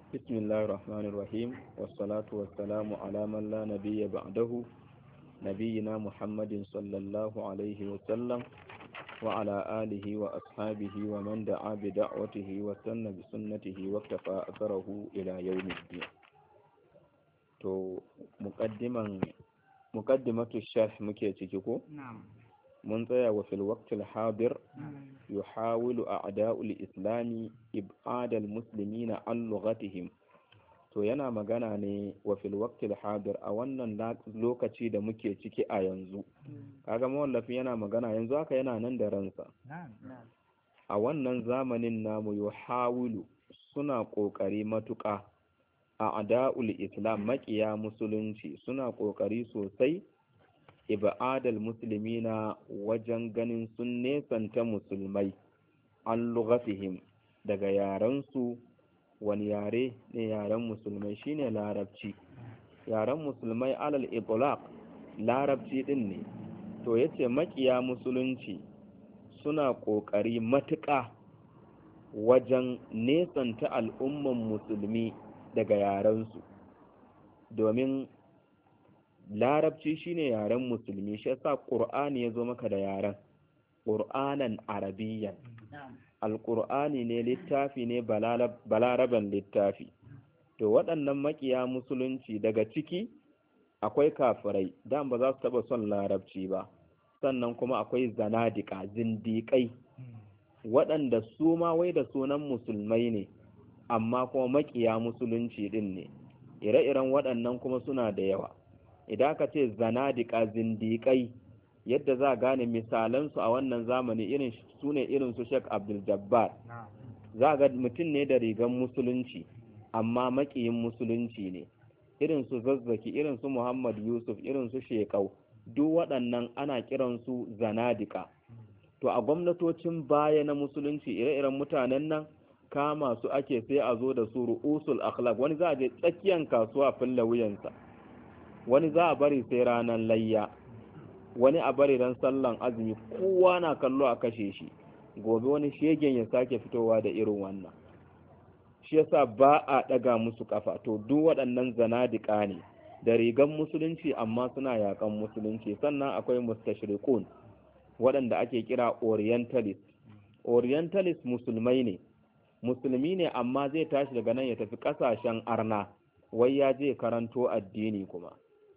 بسم الله الرحمن الرحيم والصلاة والسلام على من لا نبي بعده نبينا محمد صلى الله عليه وسلم وعلى آله وأصحابه ومن دعا بدعوته وسن بسنته واكتفى أثره إلى يوم الدين. تو مقدمة الشرح مكيتكو نعم من وفي الوقت الحاضر يحاول أعداء الإسلام إبعاد المسلمين عن لغتهم. to yana magana ne wa fil waqtil hadir a wannan lokaci da muke ciki a yanzu. Kaga mawallafin yana magana yanzu haka yana nan da ransa. A wannan zamanin namu yuhawilu suna kokari matuƙa a ada'ul islam maƙiya musulunci suna kokari sosai ibadal muslimina wajen ganin sun nesanta musulmai an lughatihim daga yarensu. Wani yare ne yaren musulmai? Shine larabci. Yaren musulmai alal itlaq larabci din ne. To yace makiya musulunci suna kokari matuƙa wajen nesanta al'umman musulmi daga yarensu, domin larabci shine yaren musulmi. Shi yasa qur'ani yazo maka da yaren qur'anan arabiyyan. Alƙur'ani ne littafi ne balaraban littafi. To waɗannan makiya musulunci daga ciki akwai kafirai, dan ba za su taɓa son larabci ba. Sannan kuma akwai zanadika zindiƙai waɗanda su ma wai da sunan musulmai ne amma kuma makiya musulunci ɗin ne. Ire-iren waɗannan kuma suna da yawa. Idan ka ce zanadika zindiƙai, yadda za a gane misalansu a wannan zamani irin su ne irin su Sheikh Abdul Jabbar. Za ga mutum ne da rigan musulunci amma makiyin musulunci ne. Irin su Zazzaki, irin su Muhammad Yusuf, irin su Shekau, duk waɗannan ana kiransu zanadika. To a gwamnatocin baya na musulunci ire-iren mutanen nan kama su ake sai a zo da su ru'usul akhlaq. Wani za a je tsakiyan kasuwa filla wuyansa, wani za a bari sai ranar layya, wani a bari ran sallan azumi, kowa na kallo a kashe shi. Gobe wani shegen ya sake fitowa da irin wannan. Shi yasa ba a daga musu kafa. To duk waɗannan zanadika ne da rigan musulunci amma suna yakan musulunci. Sannan akwai mustashriqun waɗanda ake kira orientalist. Orientalist musulmai ne, musulmi ne amma zai tashi daga nan ya tafi ƙasashen arna wai ya je karanto addini kuma.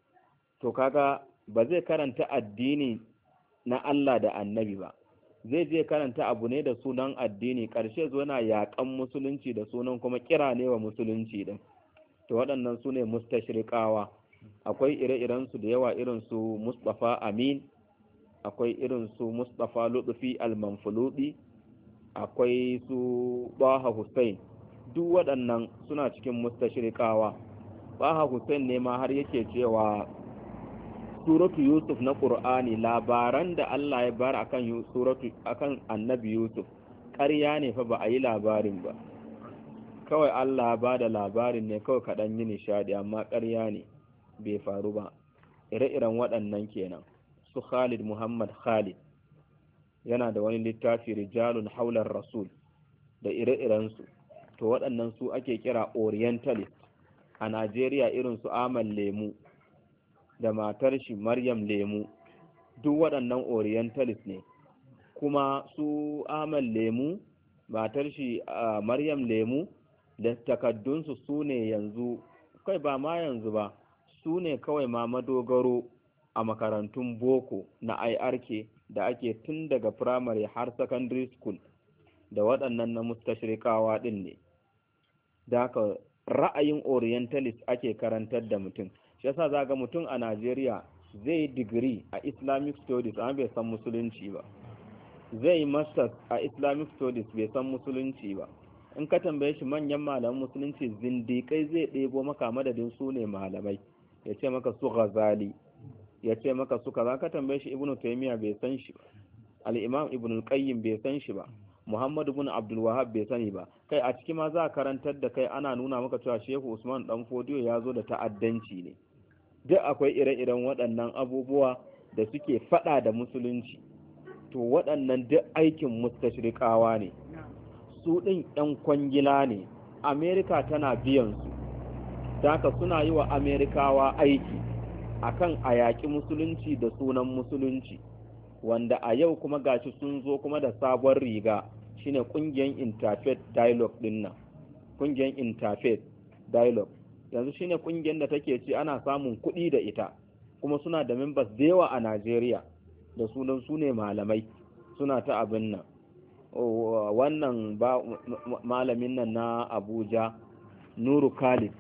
To kaga ba zai karanta addini na Allah da annabi ba, zai je karanta abu ne da sunan addini, ƙarshe zo na yaƙan musulunci da sunan kuma kira ne wa musulunci din. To waɗannan su ne mustashriqawa. Akwai ire-irensu da yawa, irin su Mustafa Amin, akwai irin su Mustafa Lutfi al-Manfuludi, akwai su Baha Hussein. Duk waɗannan suna cikin mustashriqawa. Baha Hussein ne ma har yake cewa suratu Yusuf na Qur'ani, labaran da Allah ya bar akan annabi Yusuf ƙarya ne fa, ba a yi labarin ba. Kawai Allah ba da labarin ne kawai kaɗan yi nishadi, amma ƙarya ne, bai faru ba. Ire-iren waɗannan kenan. Su Khalid Muhammad Khalid yana da wani littafi Rijalun Haular Rasul da ire-irensu. To waɗannan su ake kira Orientalist. A Najeriya irin su Amal Lemu da matar shi Maryam Lemu, duk waɗannan Orientalist ne. Kuma su Amal Lemu, matar shi Maryam Lemu, da takaddunsu su ne yanzu, kai ba ma yanzu ba, su ne kawai ma madogaro a makarantun boko na IRK da ake tun daga primary har secondary school, da waɗannan na mustashriqawa ɗin ne. Da haka ra'ayin Orientalist ake karantar da mutum. Shi yasa za ga mutum a Najeriya zai yi digiri a Islamic Studies amma bai san musulunci ba, zai yi masters a Islamic Studies bai san musulunci ba. In ka tambaye shi manyan malaman musulunci zindiƙai zai ɗebo maka madadin su ne malamai, ya ce maka su Ghazali, ya ce maka su kaza. Ka tambaye shi Ibn Taymiyyah bai san shi ba, al-Imam Ibn al-Qayyim bai san shi ba, Muhammad ibn Abdul Wahhab bai sani ba. Kai a ciki ma za a karantar da kai, ana nuna maka cewa Shehu Usman dan Fodiyo ya zo da ta'addanci ne. Duk akwai ire-iren waɗannan abubuwa da suke faɗa da musulunci. To waɗannan duk aikin mustashriqawa ne. Su ɗin ‘yan kwangila ne Amerika tana biyan su, haka suna yi wa Amerikawa aiki akan a yaƙi musulunci da sunan musulunci, wanda a yau kuma gashi sun zo kuma da sabon riga shine ƙungiyar Interfaith Dialogue din nan. Ƙungiyar Interfaith Dialogue yanzu shine ƙungiyar da take ce ana samun kuɗi da ita, kuma suna da members da yawa a Najeriya, da sunan su ne malamai suna ta abin nan. Wannan malamin nan na Abuja, Nuru Khalid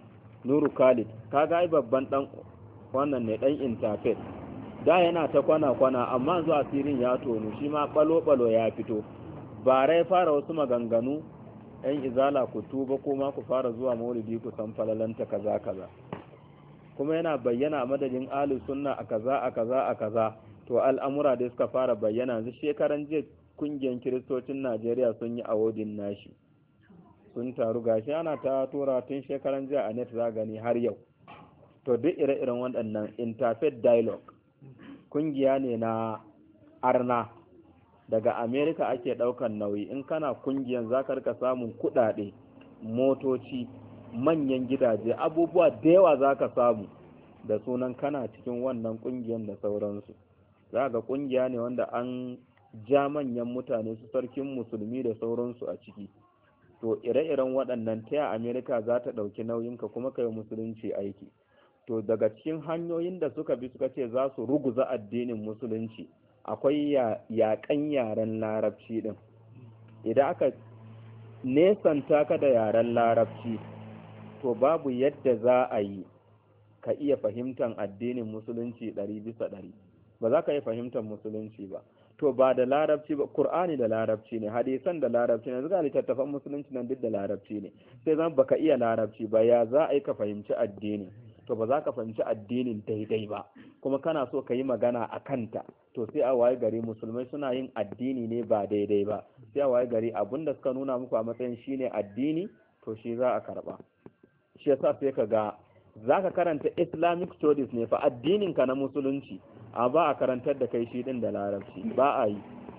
kaga ai babban dan wannan ne, dan Interfaith da yana ta kwana amma zuwa asirin ya tono, shi ma balo ya fito. Bara ya fara wasu maganganu, yan izala ku tuba kuma ku fara zuwa maulidi ku san falalanta kaza kuma yana bayyana a madadin ahlus sunna a kaza. To al'amura da suka fara bayyana yanzu. Shekaran jiya kungiyar kiristocin Najeriya sun yi awodin nashi, sun taru gashi ana ta tura tun shekaran jiya a net za gani har yau. To duk ire-iren waɗannan Interfaith Dialogue kungiya ne na arna, daga Amerika ake ɗaukan nauyi. In kana kungiyan za ka rika samun kuɗaɗe, motoci, manyan gidaje, abubuwa da yawa za ka samu da sunan kana cikin wannan kungiyan da sauransu. Za ga kungiya ne wanda an ja manyan mutane su sarkin musulmi da sauransu a ciki. To ire-iren waɗannan ta Amerika za ta ɗauki nauyinka kuma kai musulunci aiki. To daga cikin hanyoyin da suka bi suka ce za su ruguza addinin musulunci akwai yaƙan yaren larabci ɗin. Idan aka nesanta ka da yaren larabci, to babu yadda za a yi ka iya fahimtar addinin musulunci 100%. Ba za ka iya fahimtar musulunci ba. To ba da larabci ba, Qur'ani da larabci ne, hadisan da larabci ne, zuga littattafan musulunci nan duk da larabci ne. Sai zan baka iya larabci ba, ya za a yi ka fahimci addini? To ba za ka fahimci addinin daidai ba, kuma kana so ka yi magana a kanta. To sai a waye gari musulmai suna yin addini ne ba daidai ba, sai a waye gari abinda suka nuna muku a matsayin shine addini, to shi za a karba. Shi yasa sai ka ga za ka karanta Islamic studies ne fa, addinin ka na musulunci, a ba a karantar da kai shi din da larabci, ba a yi.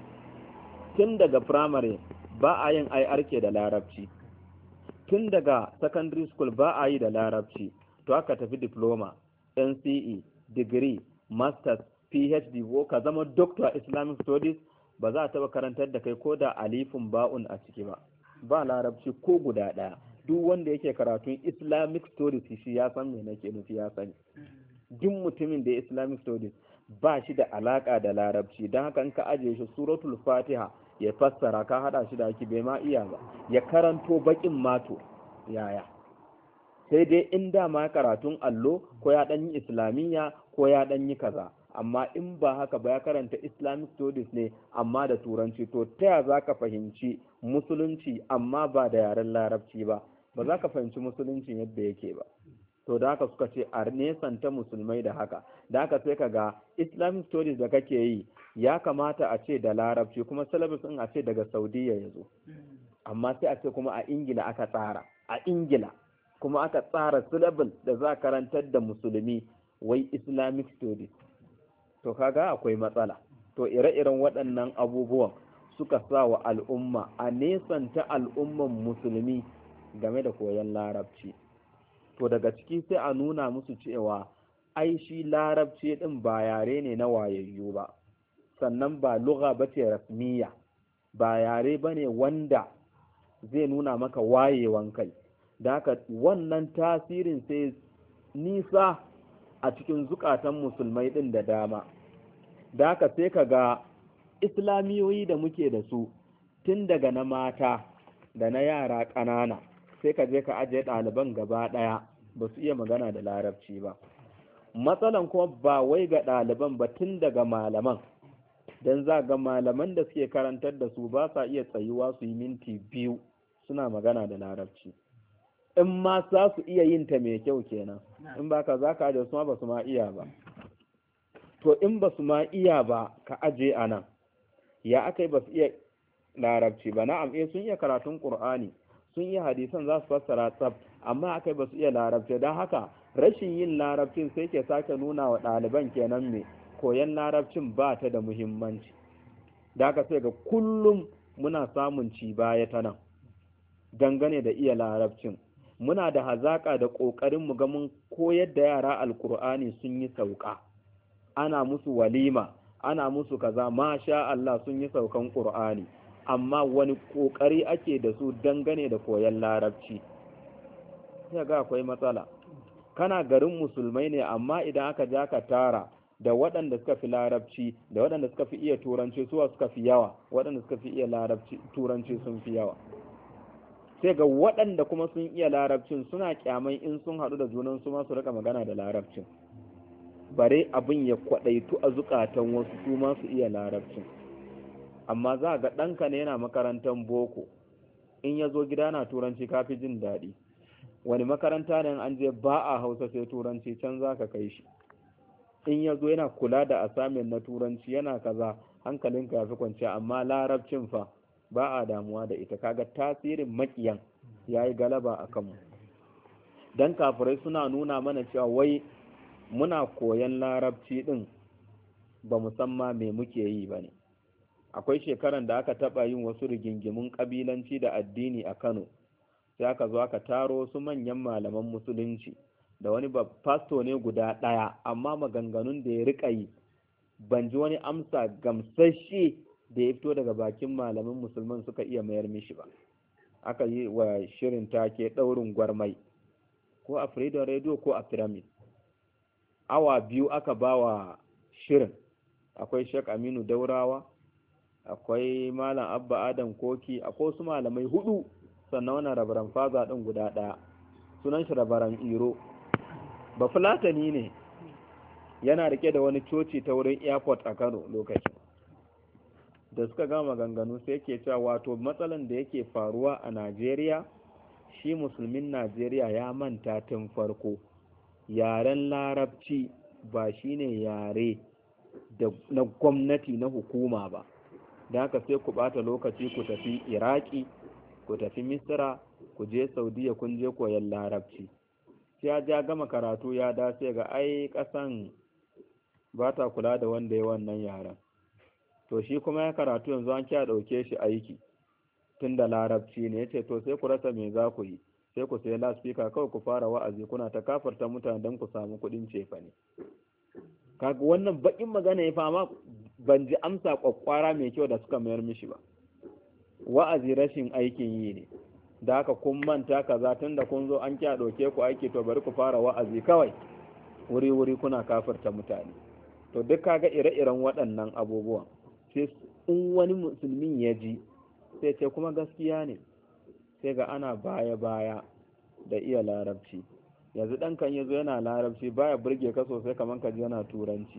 Tun daga primary ba a yin IRK da larabci, tun daga secondary school ba a yi da larabci. To aka tafi diploma, NCE, degree, masters, PhD, ko ka zama doctor Islamic studies, ba za a taba karantar da kai ko da alifun ba'un a ciki ba larabci ko guda ɗaya. Duk wanda yake karatun Islamic studies shi ya san me nake nufi, ya sani. Duk mutumin da Islamic studies ba shi da alaka da larabci, don haka in ka ajiye shi suratul Fatiha ya fassara, ka hada shi da bai ma iya ba, ya karanto bakin mato yaya. Sai dai in dama karatun allo ko ya ɗan yi islamiyya ko ya ɗan yi kaza, amma in ba haka ba ya karanta Islamic studies ne amma da turanci, to ta ya za ka fahimci musulunci amma ba da yaren larabci ba za ka fahimci musulunci yadda yake ba. To da haka suka ce a nesanta musulmai da haka. Da haka sai ka ga Islamic studies da kake yi ya kamata a ce da larabci, kuma syllabus din a ce daga Saudiya ya zo, amma sai a ce kuma a Ingila aka tsara, a Ingila kuma aka tsara syllabus da za karantar da musulmi wai Islamic studies. To kaga akwai matsala. To ire-iren waɗannan abubuwan suka sa wa al'umma a nesanta al'umman musulmi game da koyon larabci. To daga ciki sai a nuna musu cewa ai shi larabci din ba yare ne na wayayyu ba, sannan ba lugha bace rasmiya, ba yare bane wanda zai nuna maka wayewan kai. Da haka wannan tasirin sai nisa a cikin zukatan musulmai din da dama. Da haka sai ka ga islamiyoyi da muke da su, tun daga na mata da na yara ƙanana, sai ka je ka ajiye ɗaliban gaba ɗaya ba su iya magana da larabci ba. Matsalan kuma ba wai ga ɗaliban ba, tun daga malaman, don za ga malaman da suke karantar da su ba sa iya tsayuwa su yi minti 2 suna magana da larabci. In ma za su iya yin ta mai kyau kenan, in ba ka za ka ajiye su ma ba su ma iya ba. To in ba su ma iya ba ka aje a nan, ya aka yi ba su iya larabci ba? Na'am, sun iya karatun Qur'ani, sun iya hadisan za su fassara tsab, amma aka yi ba su iya larabci. Don haka rashin yin larabcin sai ke sake nuna wa ɗaliban kenan me koyan larabcin ba ta da muhimmanci. Da haka sai ga kullum muna samun ci baya ta nan. dangane da iya larabcin, muna da hazaka da ƙoƙarin mu ga mun koyar da yara alkur'ani sun yi sauka, ana musu walima, ana musu kaza, masha Allah sun yi saukan ƙur'ani, amma wani ƙoƙari ake da su dangane da koyon larabci. Sai ga akwai matsala. Kana garin musulmai ne, amma idan aka ja ka tara da waɗanda suka fi larabci da waɗanda suka fi iya turanci suwa suka fi yawa, waɗanda suka fi iya larabci turanci sun fi yawa. Sai ga waɗanda kuma sun iya larabcin suna kyamai in sun haɗu da junan su ma su rika magana da larabcin, bare abin ya kwaɗaitu a zukatan wasu su ma su iya larabcin. Amma za ga ɗanka ne yana makarantar boko, in ya zo gida na turanci ka fi jin daɗi. Wani makaranta ne an je ba a hausa sai turanci, can za ka kai shi. In ya zo yana kula da asamin na turanci yana kaza, hankalinka ya fi kwanciya, amma larabcin fa ba a damuwa da ita. Kaga tasirin makiyan ya yi galaba a kanmu. Dan kafirai suna nuna mana cewa wai muna koyan larabci ɗin ba musamman me muke yi ba ne. Akwai shekaran da aka taɓa yin wasu rigingimun ƙabilanci da addini a Kano, sai aka zo aka taro su manyan malaman musulunci da wani fasto ne guda ɗaya, amma maganganun da ya riƙa yi ban ji wani amsa gamsashe da ya fito daga bakin malamin musulman suka iya mayar mishi ba. Aka yi wa shirin take ɗaurin gwarmai, ko a Freedom Radio ko a Pyramid. Awa 2 aka ba wa shirin. Akwai Sheikh Aminu Daurawa, akwai Malam Abba Adam Koki, akwai su malamai 4, sannan wannan rabaran faza ɗin guda ɗaya, sunan shi rabaran Iro. Ba Fulatani ne, yana rike da wani coci ta wurin airport a Kano lokacin. Da suka gama ganganu sai ke cewa wato matsalan da yake faruwa a Najeriya, shi musulmin Najeriya ya manta tun farko yaren larabci ba shine yare na gwamnati na hukuma ba. Da haka sai ku bata lokaci ku tafi Iraki, ku tafi Misra, ku je Saudiya, kun je koyon larabci. Sai ya ja gama karatu ya dace ga ai kasan ba ta kula da wanda ya wannan yaren. To shi kuma ya karatu yanzu an kya dauke shi aiki tun da larabci ne. Yace to sai ku rasa me za ku yi, sai ku sai loudspeaker kawai ku fara wa'azi kuna ta kafarta mutane don ku samu kuɗin cefa ne. Kaga wannan bakin magana ya fama, ban ji amsa kwakwara mai kyau da suka mayar mishi ba. Wa'azi rashin aikin yi ne, da haka kun manta kaza tun da kun zo an kya dauke ku aiki, to bari ku fara wa'azi kawai, wuri kuna kafarta mutane. To duk kaga ire-iren waɗannan abubuwan, sai in wani musulmin ya ji sai ce kuma gaskiya ne, sai ga ana baya-baya da iya larabci. Yanzu ɗankan ya zo yana larabci baya burge ka sosai kamar ka ji yana turanci.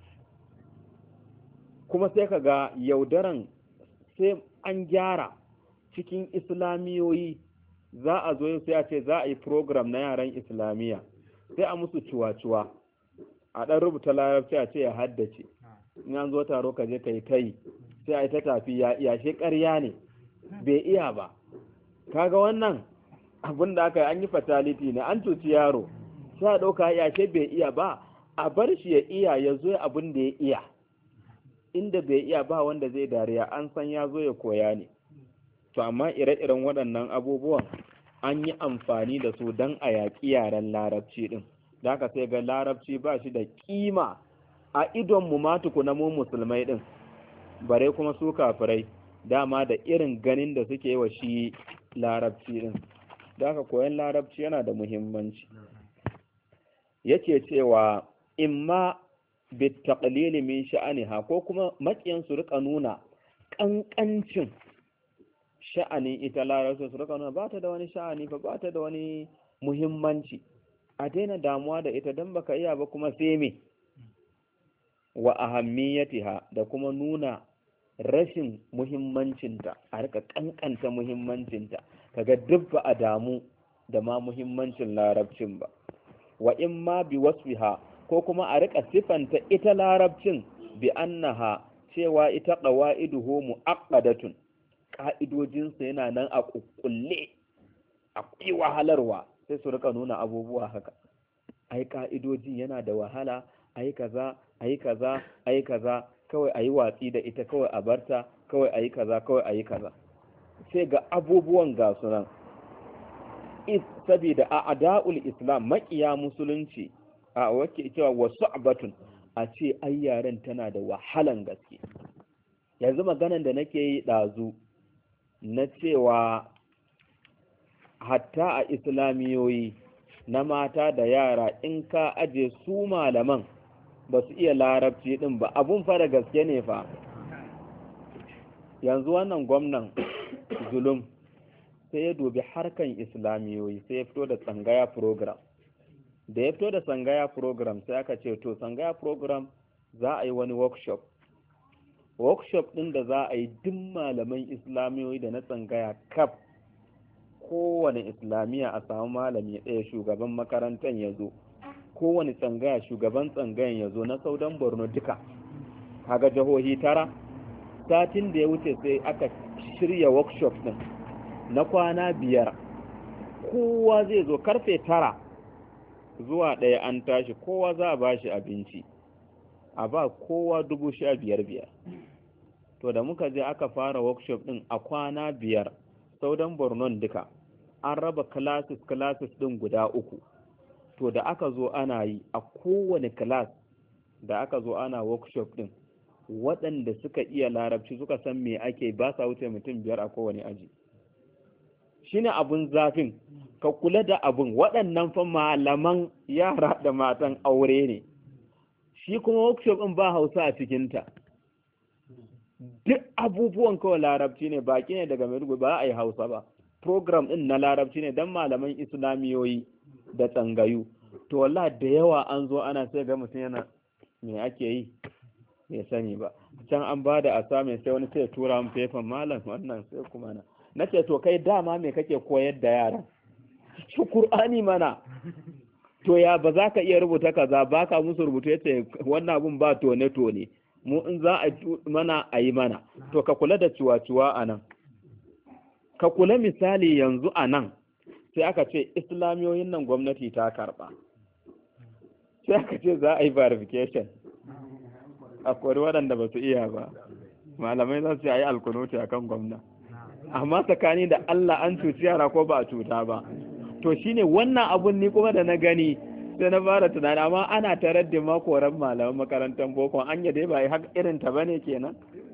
Kuma sai ka ga yaudaran sai an gyara cikin islamiyoyi, za a zo sai a ce za a yi program na yaran islamiyya, sai a musu ciwa-ciwa, a ɗan rubuta larabci a ce ya haddace, in an zo taro ka je ka yi ta yi, sai a yi ta tafi ya iya, shi ƙarya ne bai iya ba. Kaga wannan abin da aka yi an yi fatality ne, an cuci yaro. Sai a ɗauka ya ce bai iya ba, a bar shi ya iya, ya zo abin da ya iya. Inda bai iya ba wanda zai dariya, an san ya zo ya koya ne. To amma ire-iren waɗannan abubuwan an yi amfani da su don a yaƙi yaren larabci ɗin. Da haka sai ga larabci ba shi da ƙima a idon mu ma tukuna mu musulmai ɗin, bare kuma su kafirai dama da irin ganin da suke wa shi larabci ɗin. Da haka koyon larabci yana da muhimmanci. Yake cewa imma bitaqlili min sha'aniha, ko kuma makiyan su rika nuna kankancin sha'anin ita larabci, su rika nuna ba ta da wani sha'ani ba ta da wani muhimmanci, a daina damuwa da ita dan baka iya ba kuma sai me. Wa ahammiyatiha, da kuma nuna rashin muhimmancinta, a rika kankanta muhimmancinta, kaga duk ba a damu da ma muhimmancin larabcin ba. Wa in ma bi wasfiha, ko kuma a rika sifanta ita larabcin bi annaha, cewa ita qawaiduhu muaqqadatun, ka'idojinsa yana nan a kukkulle, akwai wahalarwa, sai su rika nuna abubuwa haka, ai ka'idojin yana da wahala, ai kaza ai kaza ai kaza, kawai ayi watsi da ita, kawai a barta, kawai ayi kaza, kawai ayi kaza. Sai ga abubuwan ga sunan saboda a'da'ul islam makiya musulunci a wake cewa wasu abatun a ce ai yaren tana da wahalan gaske. Yanzu maganan da nake yi ɗazu na cewa hatta a islamiyoyi na mata da yara in ka aje su malaman ba su iya larabci din ba, abun fara gaske ne fa. Yanzu wannan gwamnan zulum sai ya dubi harkan islamiyoyi sai ya fito da tsangaya program. Da ya fito da tsangaya program sai aka ce to tsangaya program za a yi wani workshop din da za a yi duk malaman islamiyoyi da na tsangaya kaf, kowane islamiyya a samu malami ɗaya shugaban makarantar ya zo, kowane tsangaya shugaban tsangayan ya zo na saudan borno duka, kaga jihohi 9. Satin da ya wuce sai aka shirya workshop din na kwana 5, kowa zai zo karfe 9 zuwa 1 an tashi, kowa za a ba shi abinci, a ba kowa 15,000. To da muka je aka fara workshop din a kwana 5 saudan borno duka an raba classes din guda 3. To da aka zo ana yi a kowane class da aka zo ana workshop din, waɗanda suka iya larabci suka san me ake ba sa wuce mutum 5 a kowane aji. Shine abun zafin, ka kula da abun, waɗannan fa malaman yara da matan aure ne, shi kuma workshop din ba Hausa a cikinta, duk abubuwan kawai larabci ne, baki ne daga Maiduguri, ba a yi Hausa ba. Program din na larabci ne don malaman islamiyoyi da tsangayu. To wallahi da yawa an zo ana sai ga mutum yana me ake yi bai sani ba. Can an ba da assignment sai wani sai tura mun paper, malam wannan sai kuma na nace to kai dama me kake koyar da yara? Ci Qur'ani mana. To ya ba za ka iya rubuta kaza, ba ka musu rubutu, yace wannan abun ba tone mu in za a mana a yi mana. To ka kula da ciwa-ciwa a nan, ka kula misali yanzu a nan sai aka ce islamiyoyin nan gwamnati ta karba, sai aka ce za a yi verification, akwai waɗanda ba su iya ba, malamai za su yi alkunuti a kan gwamna, amma tsakani da Allah an cuci yara ko ba a cuta ba. To shine wannan abun ni kuma da na gani sai na fara tunani, amma ana tarar da makoran malaman makarantar boko an yi dai ba yi irin ta bane kenan.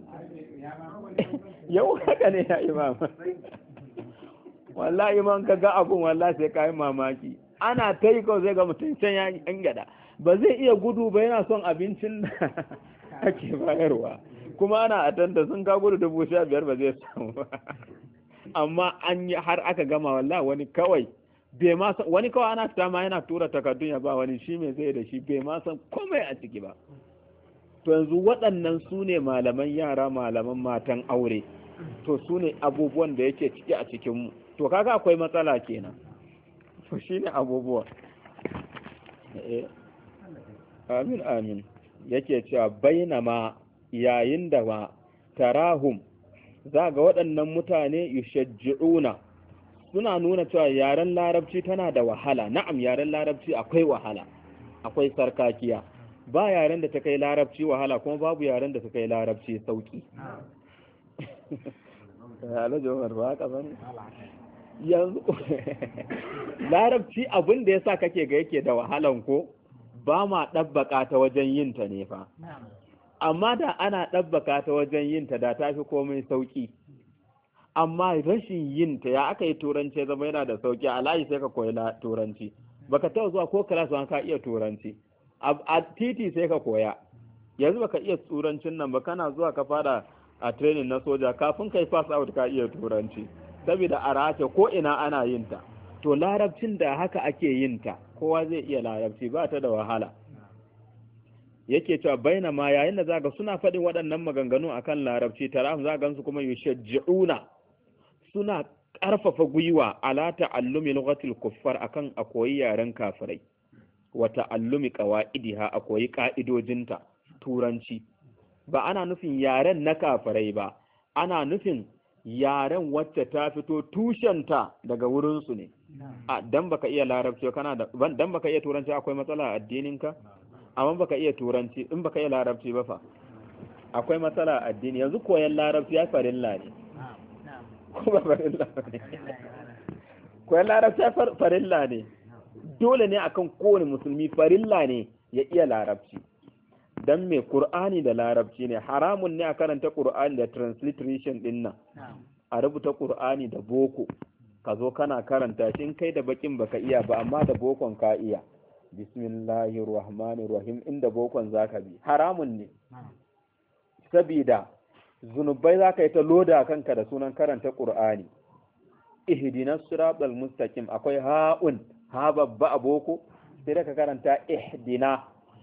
Yau haka ne ya imam, wallahi man ka ga abun wallahi sai ka yi mamaki. Ana ta yi kawai zai ga mutum can ya yan gada, ba zai iya gudu ba, yana son abincin da ake bayarwa, kuma ana atanta sun ka gudu 15,000 ba zai samu ba. Amma an yi har aka gama wallahi wani kawai bai ma san, wani kawai ana fita ma yana tura takardun ya ba wani, shi mai zai da shi bai ma san komai a ciki ba. To yanzu waɗannan su ne malaman yara, malaman matan aure, to su ne abubuwan da yake ciki a cikinmu. To kaga akwai matsala kenan. To shi ne abubuwa. Amin amin. Yake cewa bainama yayin da ma tarahum za ga waɗannan mutane yushajji'una suna nuna cewa yaren larabci tana da wahala. Na'am, yaren larabci akwai wahala, akwai sarkakiya. Ba yaren da ta kai larabci wahala, kuma babu yaren da ta kai larabci sauki. Yanzu larabci abin da yasa kake ga yake da wahalan ko ba ma ɗabbaka ta wajen yin ta ne fa, amma da ana ɗabbaka ta wajen yin ta da ta fi komai sauki. Amma rashin yin ta ya aka yi turanci zama yana da sauki, a layi sai ka koyi turanci, baka taɓa zuwa ko class ba ka iya turanci, a titi sai ka koya. Yanzu baka iya turancin nan ba, kana zuwa ka fara a training na soja, kafin kai pass out ka iya turanci, saboda a race ko ina ana yin ta. To larabcin da haka ake yin ta, kowa zai iya larabci, ba ta da wahala. Yake cewa bainama yayin da zaka suna faɗin waɗannan maganganu akan larabci, tarahum za gansu kuma yushajji'una suna ƙarfafa gwiwa ala ta'allumi lughatil kuffar akan a koyi yaren kafirai, wa ta'allumi qawaidiha a koyi ka'idojinta turanci. Ba ana nufin yaren na kafirai ba, ana nufin yaren wacce ta fito tushenta daga wurinsu ne. Dan baka iya larabci dan baka iya turanci akwai matsala a addininka, amma baka iya turanci in baka iya larabci ba fa akwai matsala a addini. Yanzu koyan larabci ya farilla ne ko ba farilla ne? koyan larabci farilla ne, dole ne akan kowane musulmi farilla ne ya iya larabci. Dan mai Qur'ani da larabci ne, haramun ne a karanta Qur'ani da transliteration din nan, a rubuta Qur'ani da boko ka zo kana karanta shi, in kai da bakin baka iya ba amma da bokon ka iya, bismillahir rahmanir rahim, inda bokon zaka bi haramun ne, sabida zunubai zaka yi ta loda kanka da sunan karanta Qur'ani. Ihdinas siratal mustaqim, akwai ha'un, ha babba a boko, sai da ka karanta ihdina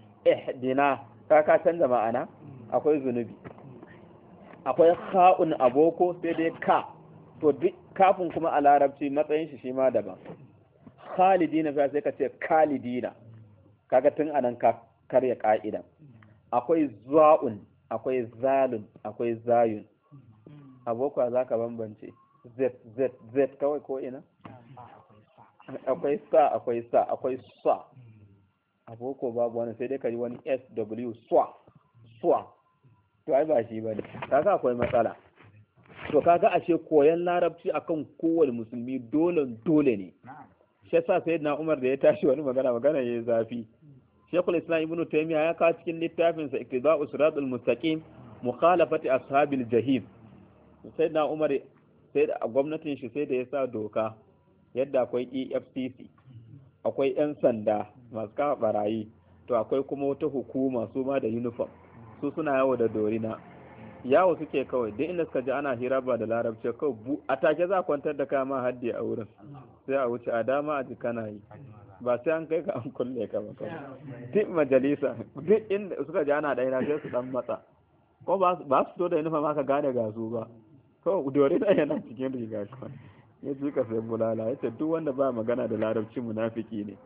ka canza ma'ana, akwai zunubi. Akwai ha'un a boko, sai dai ka, to duk kafin kuma a larabci matsayin shi ma daban. Khalidina sai ka ce khalidina, kaga tun anan ka karya ka'ida. Akwai za'un, akwai zalun, akwai zayun. A boko za ka bambance z kawai ko ina? Akwai sa, akwai sa. A boko babu wani, sai dai ka yi wani sw, swa. To ai ba shi ba ne, kaga akwai matsala. To kaga ashe koyan larabci akan kowane musulmi dole ne. Shi yasa sayyidina Umar da ya tashi wani magana yayi zafi. Sheikhul Islam Ibn Taymiyyah ya kawo cikin littafin sa Iqtida'us Siratal Mustaqim mukhalafati ashabil jahim. Sayyidina Umar sai da gwamnatin shi sai da ya sa doka yadda akwai EFCC, akwai 'yan sanda masu kawo barayi, to akwai kuma wata hukuma su ma da uniform, su suna yawo da dorina, yawo suke kawai, duk inda suka ji ana hira ba da larabci kawai a take za a kwantar da kama haddi a wurin, sai a wuce a dama a ji kana yi, ba sai an kai ka an kulle ka ba kawai. Duk majalisa duk inda suka ji ana ɗaya sai su dan matsa, ko ba su so da uniform aka gane gasu ba, kawai dorina yana cikin riga kawai. Ya ji ka sai bulala, ya ce duk wanda ba magana da larabci munafiki ne.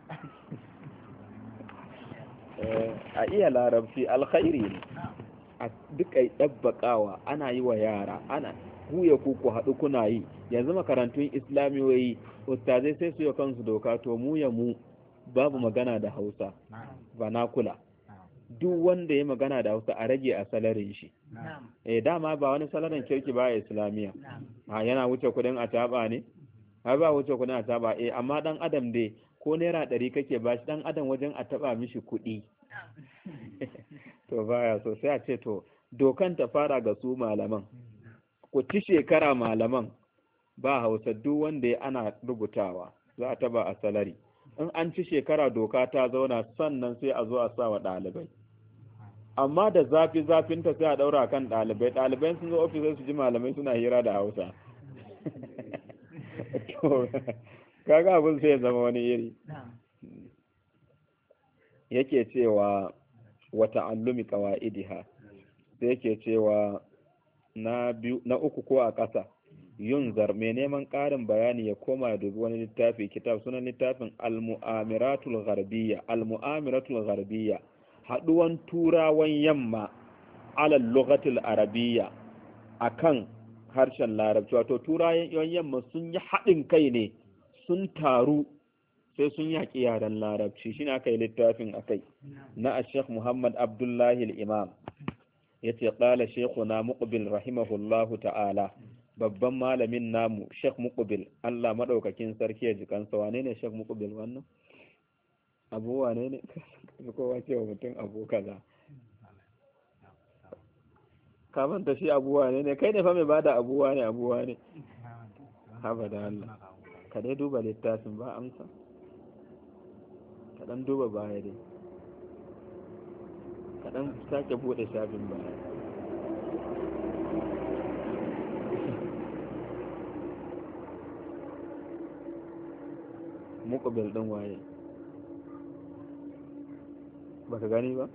A iya larabci alkhairi ne, a duka ɗabbaƙawa ana yi wa yara, ana huye ku haɗu kuna yi. Yanzu makarantun islamiyoyi ustazai sai su yi kansu doka, to mu ya mu babu magana da Hausa vernacular, duk wanda ya magana da Hausa a rage a salarin shi. Dama ba wani salarin kirki ba a islamiyya, yana wuce kudin a taba ne, ba wuce kudin a taba, amma dan adam dai ko naira 100 kake ba shi, dan adam wajen a taba mishi kuɗi to baya so, sai a ce to dokan ta fara ga su malaman, ku ci shekara malaman ba Hausa, duk wanda ana rubutawa za a taba a salari. In an ci shekara doka ta zauna, sannan sai a zo a sa wa ɗalibai. Amma da zafinta sai a ɗaura kan ɗalibai sun zo ofisar su ji malamai suna hira da Hausa. Kaga abin sai ya zama wani iri. Yake cewa wa ta'allumi qawaidiha, sai yake cewa na uku ko a ƙasa, yunzar mai neman ƙarin bayani ya koma da dubi wani littafi, kitab sunan littafin al-mu'amiratul gharbiyya, haduwan turawan yamma alal lughatil arabiyya akan harshen larabci. Wato turawan yamma sun yi haɗin kai ne, sun taru sai sun yaƙi yaren larabci, shine aka yi littafin akai na Sheikh Muhammad Abdullahi al-Imam. Yace qala shaykhuna Muqbil rahimahullahu ta'ala, babban malamin namu Sheikh Muqbil, Allah madaukakin sarki ya jikansa. Wane ne Sheikh Muqbil wannan? Abu wane ne? Kowa ce wa mutum abu kaza. Ka manta shi abu wane ne? Kai ne fa mai bada abu wane. Haba da Allah. Ka dai duba littafin ba amsa. Ka dan duba baya dai. Ka dan sake bude shafin baya. Muqbil din waye? Baka gani ba?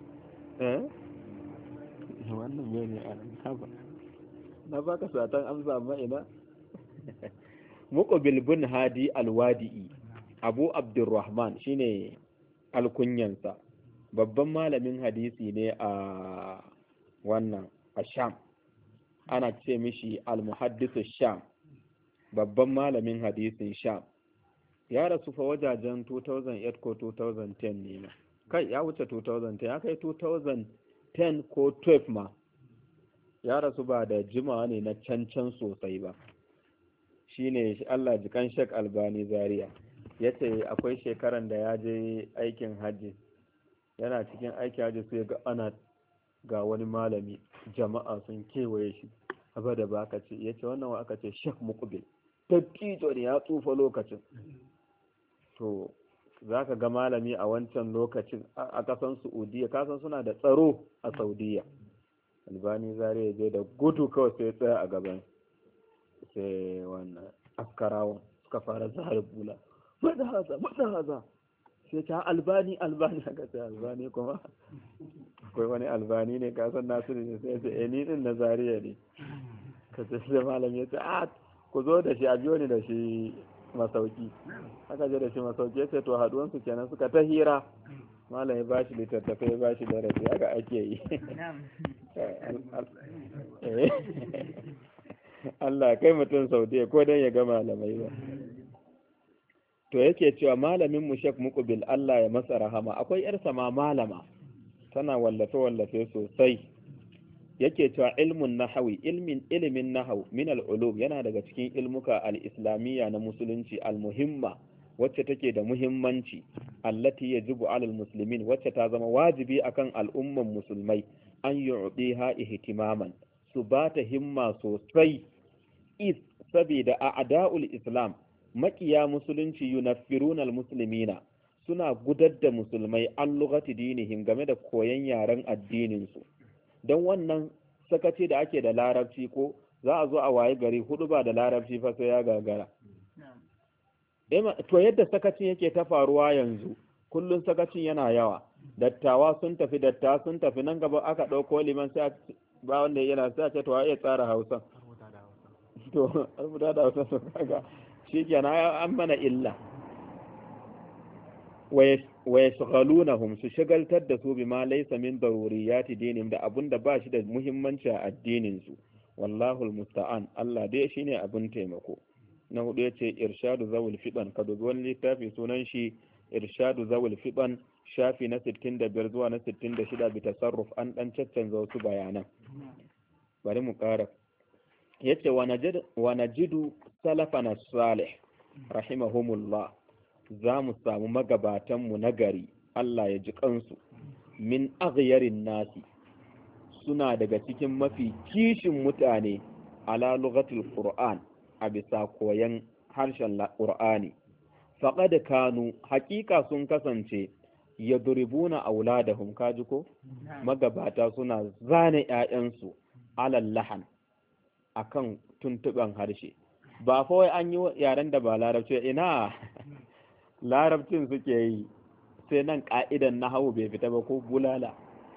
Wannan mai ne a nan haba. Na baka satan amsa amma ina? Muqbil bin Hadi al-Wadi'i, Abu Abdurrahman shine alkunyansa. Babban malamin hadisi ne a a Sham. Ana ce mishi al-Muhaddisu Sham. Babban malamin hadisin Sham. Ya rasu fa wajajen 2008 ko 2010 ne ma. Kai ya wuce 2010, ya kai 2010 ko 12 ma. Ya rasu ba da jimawa ne na cancan sosai ba. shine Allah jikan Sheikh Albani Zaria yace akwai shekaran da ya je aikin haji, yana cikin aikin haji sai ga wani malami jama'a sun kewaye shi haba da baka ce yace wannan wa aka ce Sheikh Muqbil dattijo ne ya tsufa lokacin. To zaka ga malami a wancan lokacin a kasan Saudiya, kasan suna da tsaro a Saudiya. Albani Zaria je da gudu kawai sai tsaya a gaban, sai wannan askarawan suka fara zahar bula, mada haza sai ta albani haka sai albani kuma akwai wani albani ne kasan Nasiru ne sai ce ni din na Zaria ne, ka ce sai malam ya ce ku zo da shi a biyo ni da shi masauki. Aka je da shi masauki sai to haduwan su kenan suka ta hira, malam ya bashi littattafai, ya bashi darasi, haka ake yi. Allah kai mutum Saudiya ko dan ya ga malamai ba. To yake cewa malamin mu Sheikh Muqbil Allah ya masa rahama, akwai yar sama malama tana wallafe sosai. Yake cewa ilmun nahawi, ilimin nahaw min al-ulum yana daga cikin ilmuka al-islamiyya na musulunci al-muhimma, wacce take da muhimmanci, allati yajibu alal muslimin, wacce ta zama wajibi akan al'umman musulmai an yu'diha ihtimaman, su bata himma sosai, saboda a'da'ul islam, makiya musulunci, yunaffiruna al-muslimina, suna gudar da musulmai an lugati dinihim, game da koyon yaren addinin su. Don wannan sakaci da ake da larabci, ko za a zo a waye gari hudu ba da larabci fa sai ya gagara. To yadda sakacin yake ta faruwa yanzu, kullun sakacin yana yawa, dattawa sun tafi nan gaba aka ɗauko liman sai ba wanda yana sai a ce to ya tsara Hausa, to rubuta da Hausa to kaga shikenan an mana illa. wa yashghalunahum, su shagaltar da su bima laysa min daruriyati dinihim, da abunda ba shi da muhimmanci a addinin su. Wallahu almusta'an, Allah dai shine abin taimako. Na hudu yace irshadu zawul fiban, ka dubi wani littafi sunan shi irshadu zawul fiban, shafi na 65 zuwa na 66, bi tasarruf, an dan caccanza wasu bayanan. Bari mu ƙara. Yace wa najidu salafana salih rahimahumullah, za mu samu magabatanmu na gari, Allah ya ji kansu, min aghyarin nasi, suna daga cikin mafi kishin mutane, ala lughatil qur'an, a bisa koyan harshen qur'ani. Faqad kanu, haƙiƙa sun kasance, yadribuna auladahum, kaji ko magabata suna zane ƴaƴansu alal lahan, akan tuntuban harshe. Ba fa wai an yi yaren da ba larabci, ina larabcin suke yi, sai nan ka'idan nahawu bai fita ba ko bulala.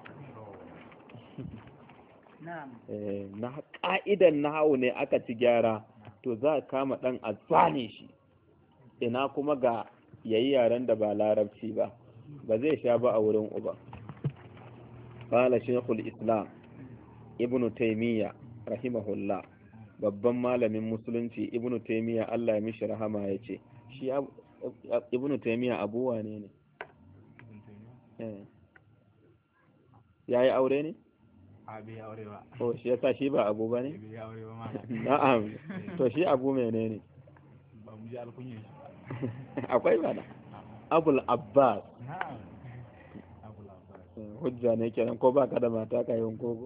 Na ka'idan nahawu ne aka ci gyara, to za a kama dan a zane shi, ina kuma ga yayi yaren da ba larabci ba zai sha ba a wurin uba. Qala shaykhul islam ibnu taymiya rahimahullah, babban malamin musulunci ibnu taymiya Allah ya mishi rahama, yace shi ibnu taymiya abu wane ne? Yayi aure ne? Bai aure ba. Oh, shi yasa shi ba abu bane? Bai aure ba ma. Na'am. To shi abu menene? Ba mu ji alkunyin shi. Akwai bana. Abul Abbas. Na'am. Abul Abbas. Hujja ne kenan, ko baka da mata ka yin kogo?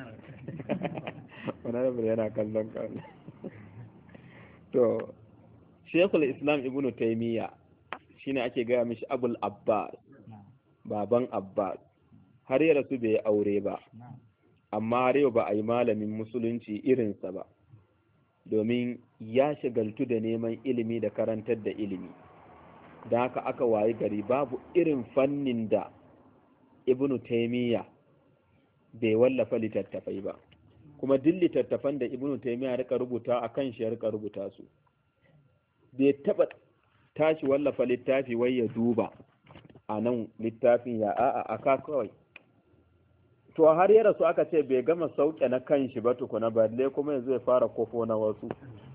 Wannan rabu yana kallon ka. To Sheikhul Islam Ibn Taymiyyah shine ake gaya mishi Abul Abbas, baban Abbas. Har ya rasu bai aure ba, amma har yau ba a yi malamin musulunci irinsa ba, domin ya shagaltu da neman ilimi da karantar da ilimi. Da haka aka wayi gari babu irin fannin da Ibn Taymiyyah bai wallafa littattafai ba, kuma duk littattafan da Ibn Taymiyyah rika rubuta a kan shi ya rika rubuta su. Bai taba tashi wallafa littafi wai ya duba a nan littafin ya aka kawai. To har ya rasu aka ce bai gama sauke na kanshi ba tukuna, balle kuma yanzu ya fara kofo na wasu.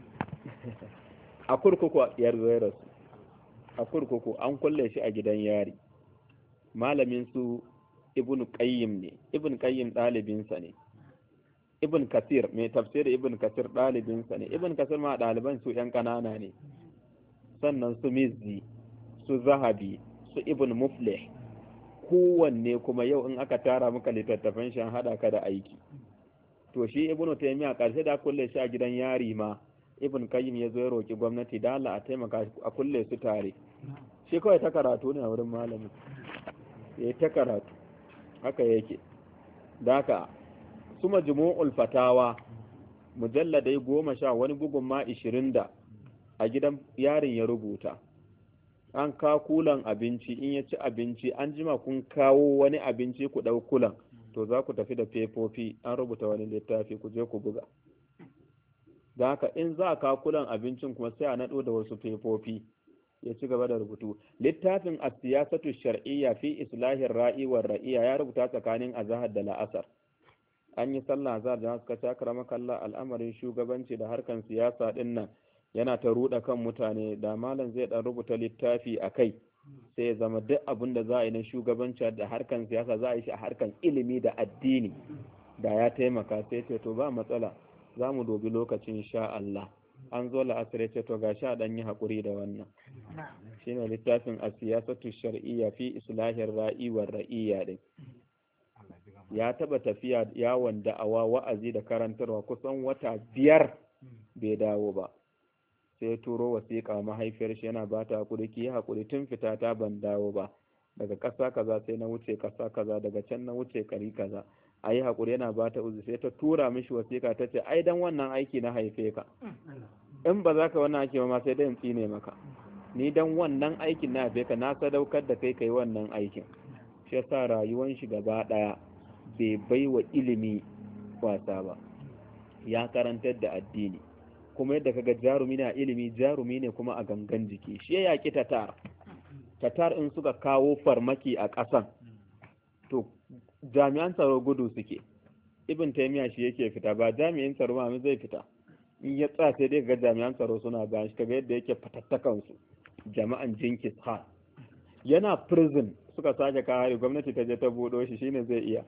A kurkuku ya rasu, a kurkuku an kulle shi a gidan yari. Malamin su Ibn Qayyim ne, Ibn Qayyim ɗalibinsa ne. ibn kasir mai tafsiri ibn kasir ɗalibinsa ne, ibn kasir ma ɗaliban su ‘yan ƙanana ne, sannan su mizzi su zahabi su ibn muflih, kowanne kuma yau in aka tara maka littattafan shi an haɗa ka da aiki. To shi ibn taymiya ƙarshe da kulle shi a gidan yari ma ibn qayyim ya zo ya roki gwamnati da Allah a taimaka a kulle su tare, shi kawai ta karatu ne a wurin malami, ya ta karatu haka yake. Da haka su majmu'ul fatawa mujalladai 10 wani bugun ma 20 da a gidan yarin ya rubuta. An ka kulan abinci, in ya ci abinci an jima kun kawo wani abinci ku ɗau kulan, to za ku tafi da fefofi an rubuta wani littafi ku je ku buga. Da haka in za ka kulan abincin kuma sai a naɗo da wasu fefofi ya ci gaba da rubutu. Littafin as-siyasatu shar'iyya fi islahin ra'i war ra'iya ya rubuta tsakanin azhar da la'asar. An yi sallah azhar da suka takara makalla al'amarin shugabanci da harkan siyasa din nan yana ta ruɗa kan mutane, da malam zai dan rubuta littafi a kai sai ya zama duk abin da za a yi na shugabanci da harkan siyasa za a yi shi a harkan ilimi da addini, da ya taimaka. Sai ce to ba matsala, za mu dubi lokacin sha Allah. An zo la'asar ce to ga sha dan yi haƙuri da wannan. Shine littafin as-siyasatu shar'iyya fi islahir ra'i war ra'iyya din. Ya taba tafiya yawon da'awa wa'azi da karantarwa kusan wata 5 bai dawo ba. Sai turo wasiƙa mahaifiyar shi yana ba ta hakuri, ki yi hakuri tun fita ta ban dawo ba, daga ƙasa kaza sai na wuce ƙasa kaza, daga can na wuce kari kaza, a yi hakuri yana ba ta uzu. Sai ta tura mishi wasiƙa ta ce ai dan wannan aiki na haife ka, in ba za ka wannan aiki ba ma sai dai in tsine maka, ni dan wannan aikin na haife ka na sadaukar da kai kai wannan aikin. Shi yasa rayuwar shi gaba ɗaya bai baiwa ilimi wasa ba, ya karantar da addini. Kuma yadda kaga jarumi na ilimi, jarumi ne kuma a gangan jiki. Shi ya yaki tatar in suka kawo farmaki a ƙasan, to jami'an tsaro gudu suke. Ibn Taymiya shi yake fita, ba jami'in tsaro ma zai fita. In ya tsaya sai dai ga jami'an tsaro suna bayan shi, kaga yadda yake fatattakan su. Jama'an Jinkis Khan yana prison suka sake kawo, gwamnati ta je ta buɗo shi, shine zai iya.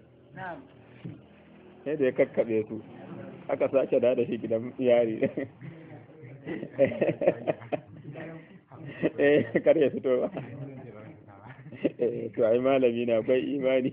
Sai da ya kakkaɓe su aka sake da shi gidan yari. Kar ya fito ba. To ai malami na akwai imani.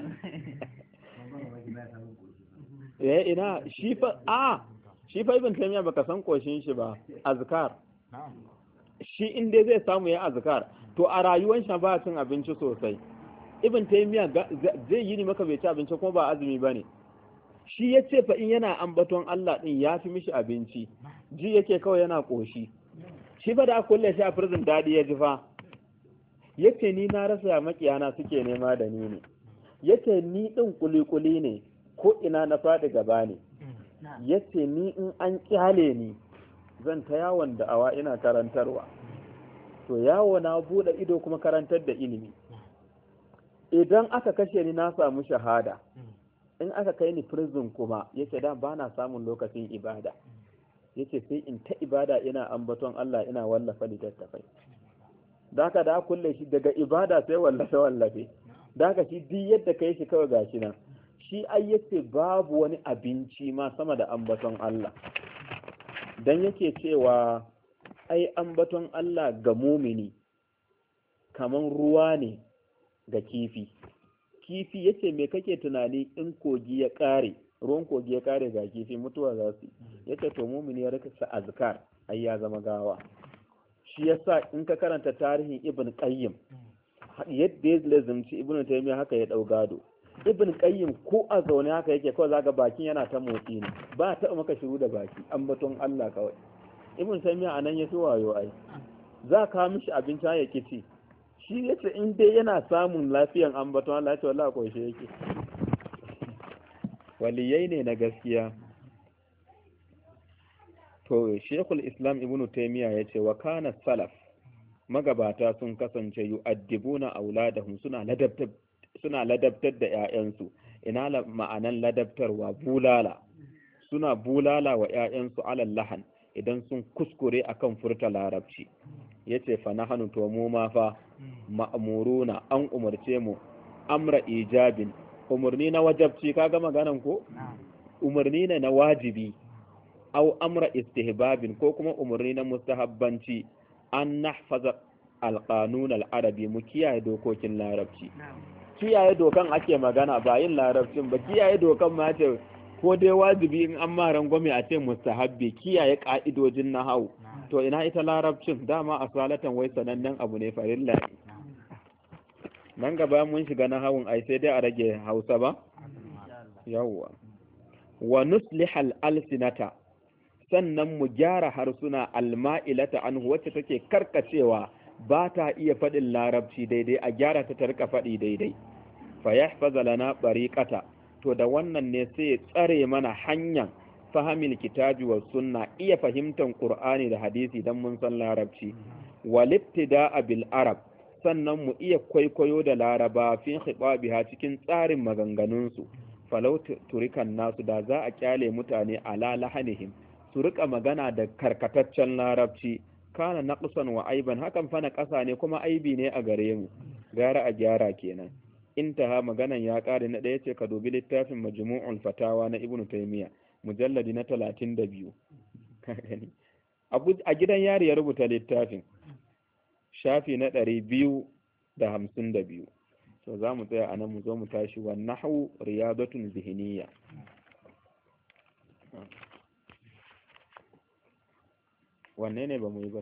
Ina shi fa Ibn Taymiyyah baka san koshin shi ba, azkar. Shi inda zai samu ya azkar, to a rayuwar shi ba cin abinci sosai. Ibn Taymiyyah zai yi ni maka bai ci abinci kuma ba azumi bane. Shi ya ce fa in yana ambaton Allah din ya fi mishi abinci, ji yake kawai yana ƙoshi. Shi fa da kulle shi a prison daɗi ya ji fa. Yace ni na rasa ya makiyana suke nema da ni ne. Yace ni ɗin kuli-kuli ne, ko ina na faɗi gaba ne. Yace ni in an kyale ni zan ta yawon da'awa ina karantarwa. To yawo na buɗe ido kuma karantar da ilimi. Idan aka kashe ni na samu shahada. In aka kai ni prison kuma yace da ba na samun lokacin ibada, yace sai in ta ibada ina ambaton Allah ina wallafa littattafai. Da haka da kulle shi daga ibada sai wallafe da haka shi duk yadda kai shi kawai gashi nan. Shi ai yace babu wani abinci ma sama da ambaton Allah, dan yake cewa ai ambaton Allah ga mumini kaman ruwa ne ga kifi. Kifi yace me kake tunani in kogi ya kare, ruwan kogi ya kare ga kifi mutuwa za su. Yace to mumini ya rika sa azkar ai ya zama gawa. Shi yasa in ka karanta tarihin Ibn Qayyim yadda ya lazimci Ibn Taymiyyah haka ya dau gado. Ibn Qayyim ko a zaune haka yake kawai zaka bakin yana ta motsi ne, ba ta maka shiru da baki, ambaton Allah kawai. Ibn Taymiyyah anan ya fi wayo ai, za ka mishi abinci ya kici. Shi yace in dai yana samun lafiyan ambaton Allah yace wallahi ko shi yake. Waliyai ne na gaskiya. To Sheikhul Islam Ibn Taymiyyah yace wa kana salaf, magabata sun kasance yu'addibuna auladahum suna ladabtar da ƴaƴansu. Ina ma'anan ladabtarwa? Bulala. Suna bulala wa ƴaƴansu alal lahan idan sun kuskure akan furta larabci. Yace fa nahnu to mu ma fa ma'muruna an umarce mu amra ijabin, umurni na wajabci. Kaga maganan ko umarni ne na wajibi aw amra istihbabin ko kuma umarni na mustahabbanci an nahfaza alqanun al-arabi mu kiyaye dokokin larabci. Kiyaye dokan ake magana ba yin larabcin ba, kiyaye dokan ma ce ko dai wajibi in an ma rangwame a ce mustahabbi, kiyaye ka'idojin nahwu. To ina ita larabcin dama asalatan wai sanannen abu ne farilla. Nan gaba mun shiga nahawun ai sai dai a rage Hausa ba? Yawwa. Wa nuslihal alsinata, sannan mu gyara harsuna alma'ilata anhu wacce take karkacewa ba ta iya faɗin larabci daidai, a gyara ta rika faɗi daidai. Fa yahfaza lana bariqata, to da wannan ne sai ya tsare mana hanyar fahimil kitabi was sunna, iya fahimtar qur'ani da hadisi dan mun san larabci. Walittida'a bil arab, sannan mu iya kwaikwayo da laraba fi khitabiha cikin tsarin maganganunsu. Falau turikan nasu, da za a kyale mutane ala lahanihim su rika magana da karkataccen larabci, kana naqsan wa aiban, hakan fa na ƙasa ne kuma aibi ne a gare mu, gara a gyara kenan. Intaha, maganan ya ƙare. na ɗaya ce ka dubi littafin majmu'ul fatawa na ibnu taymiya mujalladi na 32 a gidan yari ya rubuta littafin, shafi na 252. to za mu tsaya anan, mu zo mu tashi wa nahwu riyadatun zihniyya. wanne ne ba mu yi ba?